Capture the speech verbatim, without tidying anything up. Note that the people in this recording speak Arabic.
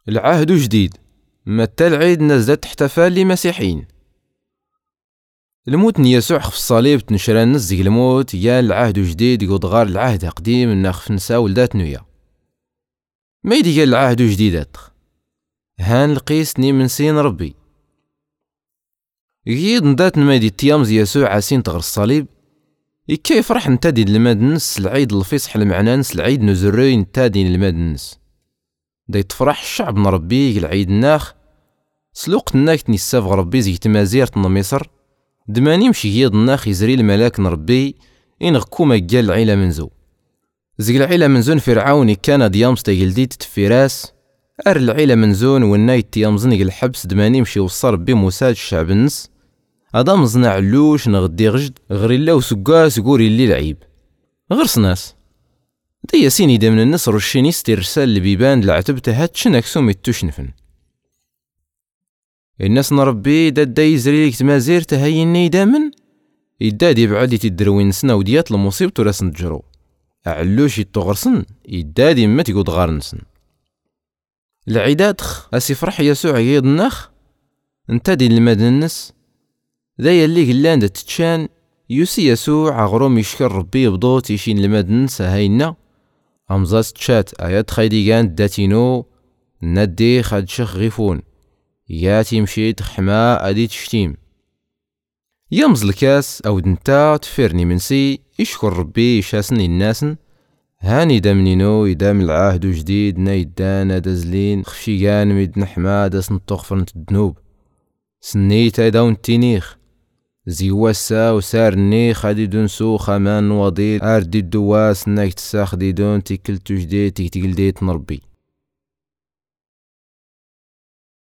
العهد جديد، متى العيد نزلت تحتفل لمسيحيين. الموت يسوع في الصليب تنشرى نزق الموت يا العهد جديد يقود غار العهد قديم ناخ نسا ولدات نويا. ما يدي قال العهد جديدات هان لقيسني من سين ربي يجيد ندات نمادي تيامز يسوع عاسين تغر الصليب إكا يفرح نتادي لماد نس العيد الفصح المعنانس العيد نزري نتادي لماد نس دا يتفرح الشعب نربي العيد ناخ سلوق ناك نساف ربي زي تمازير مصر دماني مشي يض ناخ يزري الملاك نربي إن غكوما قال العيلة منزو زي العيلة منزون فرعون كان ديامس تاقلديت تفيراس أر العيلة منزون والناي تيامزن الحبس دماني مشي وصار بي موساد الشعب النس أدام زنا علوش نغدي غجد غير الله وسقاس قوري اللي العيب غرس ناس دي ياسيني دا من الناس رشينيستي رسال لبيبان لعتبته هاتشن أكسومي التوشنفن الناس نربي دا دا يزري ليك تمازير تهيني دامن يداد يبعدي تدروين سنا وديات لمصيبتو راسن تجرو أعلوش يتغرسن يداد يما تيقود غارنسن العيدات خ أسي فرح يسوع يض ناخ انتادي لمدن الناس ذا يلي قلان دا تتشان يوسي يسوع عغروم يشكر ربي بضوت يشين لمدن سهينا أمزاز تشات آيات خيديقان داتينو ندي خاد شخ غيفون ياتي مشيت حما أدي تشتيم يمز الكاس أو دنتا تفيرني منسي يشكر ربي يشاسني الناسن هاني دامنينو يدام العهد جديد نايدانا دازلين خشيان ميدن حما داس نطوغفر الدنوب سنيتا داون تينيخ زيواسا وسار نيخ هادي دون سو خمان وضيل اردي الدواس ناك تساخ دي دون تيكل تجديد تيكتيل ديت نربي